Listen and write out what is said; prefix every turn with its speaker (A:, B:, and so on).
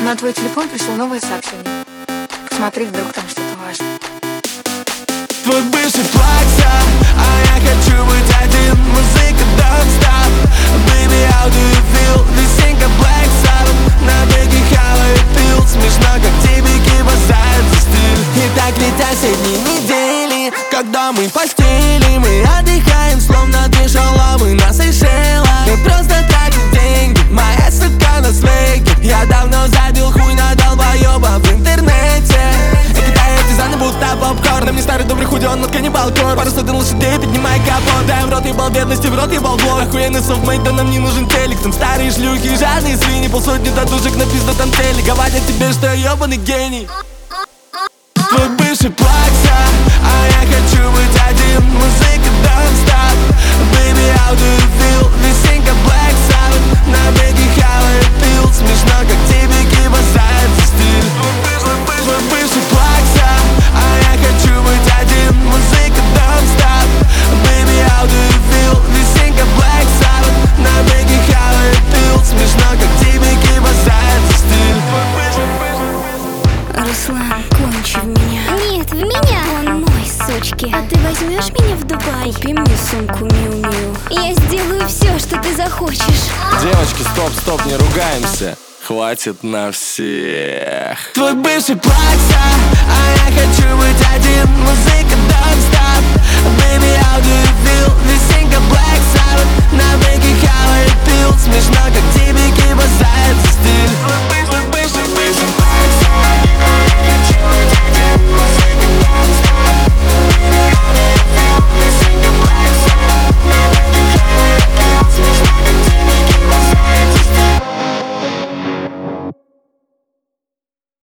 A: На твой телефон пришло новое сообщение. Посмотри, вдруг там что-то важное.
B: Твой бывший плакса, а я хочу быть один. Музыка don't-stop. Baby, how do you feel? Весенка Black Sabbath. На беге хавает пил. Смешно, как тибики базают за стиль. И так летят все дни недели, когда мы в постели. Мы отдыхаем, словно две шаломы на Сейшелах. Мы просто тратим деньги, моя сука на свеке. Я давно забил хуй на долбоеба в интернете. И кидаю дизайны будто попкорн. На мне старый добрый худи, он от каннибал кор. Пару сотен лошадей, поднимай капот. Дай в рот ебал бедности, в рот ебал блок. Охуенный софтмейт, да нам не нужен телек. Там старые шлюхи, жадные свиньи. Полсотни татушек на пиздатом теле. Говорят тебе, что я ебаный гений. Твой бывший плакса, а я хочу быть один. Музыка don't-stop. Baby, how do you feel? Весенка Black Sabbath. На беге хавает пил. Смешно, как тибики базают за стиль. Твой бывший плакса, а я хочу быть один. Музыка don't-stop. Baby, how do you feel? Весенка Black Sabbath. На беге хавает пил. Смешно, как тибики базают за стиль.
C: Руслан, кончи в меня.
D: Нет, в меня.
C: Он мой, сучки.
D: А ты возьмешь меня в Дубай?
C: Купи мне сумку Миу-Миу.
D: Я сделаю все, что ты захочешь.
B: Девочки, стоп, не ругаемся. Хватит на всех. Твой бывший плакса, а я хочу быть один. Музыка don't-stop. Baby, how do you feel? Весенка Black Sabbath. На беге хавает пил. Смешно, как тибики базают за стиль.